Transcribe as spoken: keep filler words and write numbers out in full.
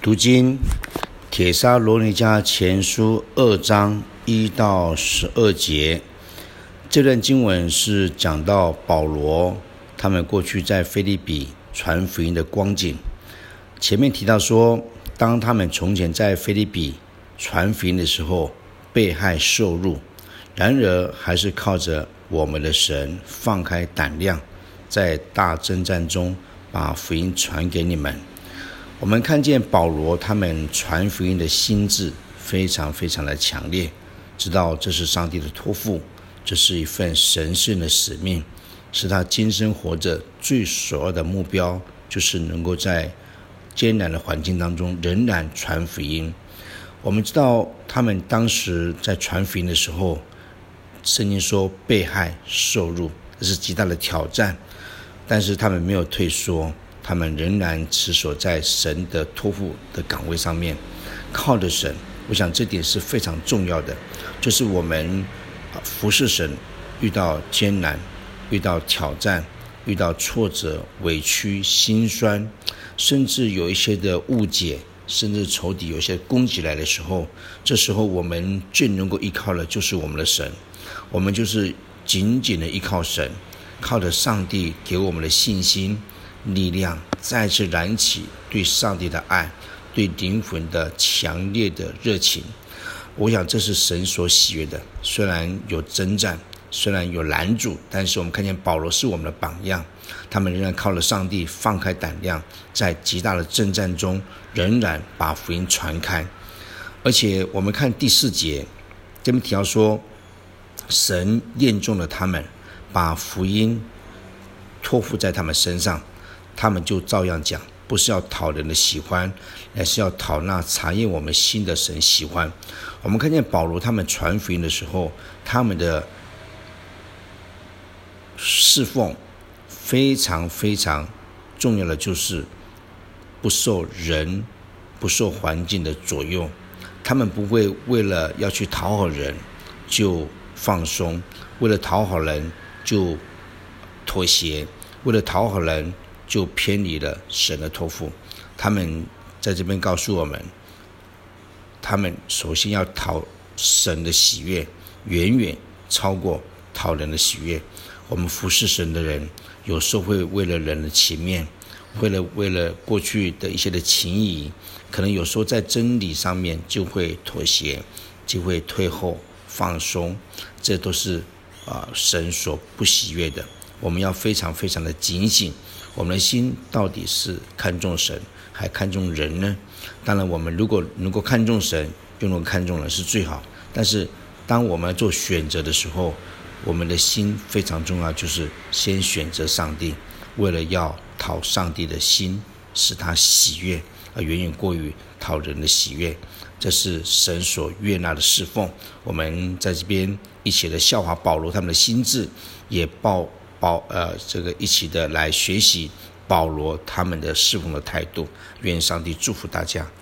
读经帖撒罗尼迦前书二章一到十二节，这段经文是讲到保罗他们过去在腓立比传福音的光景。前面提到说，当他们从前在腓立比传福音的时候被害受辱，然而还是靠着我们的神放开胆量，在大征战中把福音传给你们。我们看见保罗他们传福音的心志非常非常的强烈，知道这是上帝的托付，这是一份神圣的使命，是他今生活着最首要的目标，就是能够在艰难的环境当中仍然传福音。我们知道他们当时在传福音的时候，圣经说被害受辱，这是极大的挑战，但是他们没有退缩，他们仍然持守在神的托付的岗位上面，靠着神。我想这点是非常重要的，就是我们服侍神遇到艰难，遇到挑战，遇到挫折、委屈、心酸，甚至有一些的误解，甚至仇敌有一些攻击来的时候，这时候我们最能够依靠的就是我们的神，我们就是紧紧的依靠神，靠着上帝给我们的信心力量，再次燃起对上帝的爱，对灵魂的强烈的热情。我想这是神所喜悦的，虽然有征战，虽然有拦阻，但是我们看见保罗是我们的榜样，他们仍然靠着上帝放开胆量，在极大的征战中仍然把福音传开。而且我们看第四节，这边提到说，神验中了他们，把福音托付在他们身上，他们就照样讲，不是要讨人的喜欢，乃是要讨那查验我们心的神喜欢。我们看见保罗他们传福音的时候，他们的侍奉非常非常重要的就是不受人不受环境的左右，他们不会为了要去讨好人就放松，为了讨好人就妥协，为了讨好人就偏离了神的托付。他们在这边告诉我们，他们首先要讨神的喜悦，远远超过讨人的喜悦。我们服侍神的人，有时候会为了人的情面，为了为了过去的一些的情谊，可能有时候在真理上面就会妥协，就会退后放松，这都是、呃、神所不喜悦的。我们要非常非常的警醒，我们的心到底是看重神还看重人呢？当然我们如果能够看重神又能够看重人是最好，但是当我们做选择的时候，我们的心非常重要，就是先选择上帝，为了要讨上帝的心，使他喜悦，而远远过于讨人的喜悦。这是神所悦纳的侍奉。我们在这边一起的效法保罗他们的心志，也报保呃这个一起的来学习保罗他们的侍奉的态度。愿上帝祝福大家。